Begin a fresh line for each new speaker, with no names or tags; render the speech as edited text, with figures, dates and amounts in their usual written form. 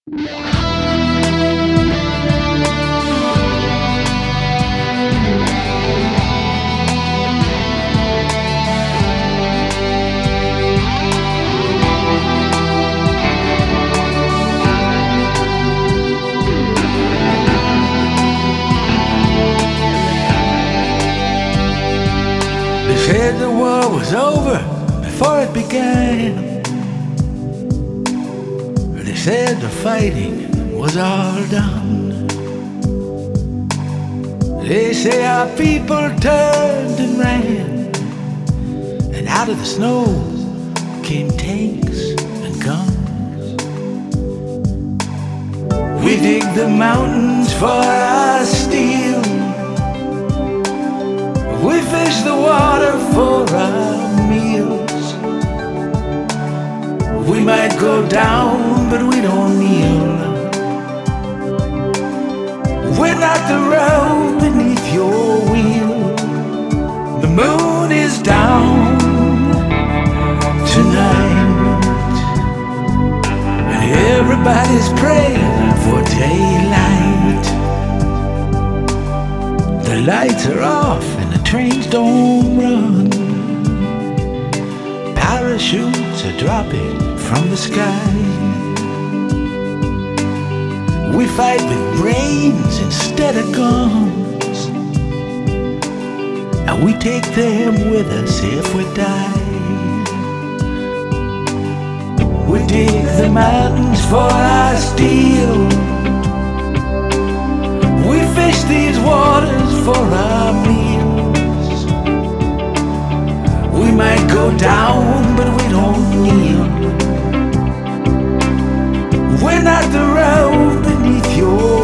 They said the war was over before it began. They said the fighting was all done. They say our people turned and ran, and out of the snow came tanks and guns. We dig the mountains for our steel. We fish the water for our meals. We might go down, but we don't kneel. We're not the road beneath your wheel. The moon is down tonight, and everybody's praying for daylight. The lights are off and the trains don't run. Parachutes are dropping from the sky. We fight with brains instead of guns, and we take them with us if we die. We dig the mountains for our steel. We fish these waters for our meals. We might go down, but we don't kneel. We're not the road beneath your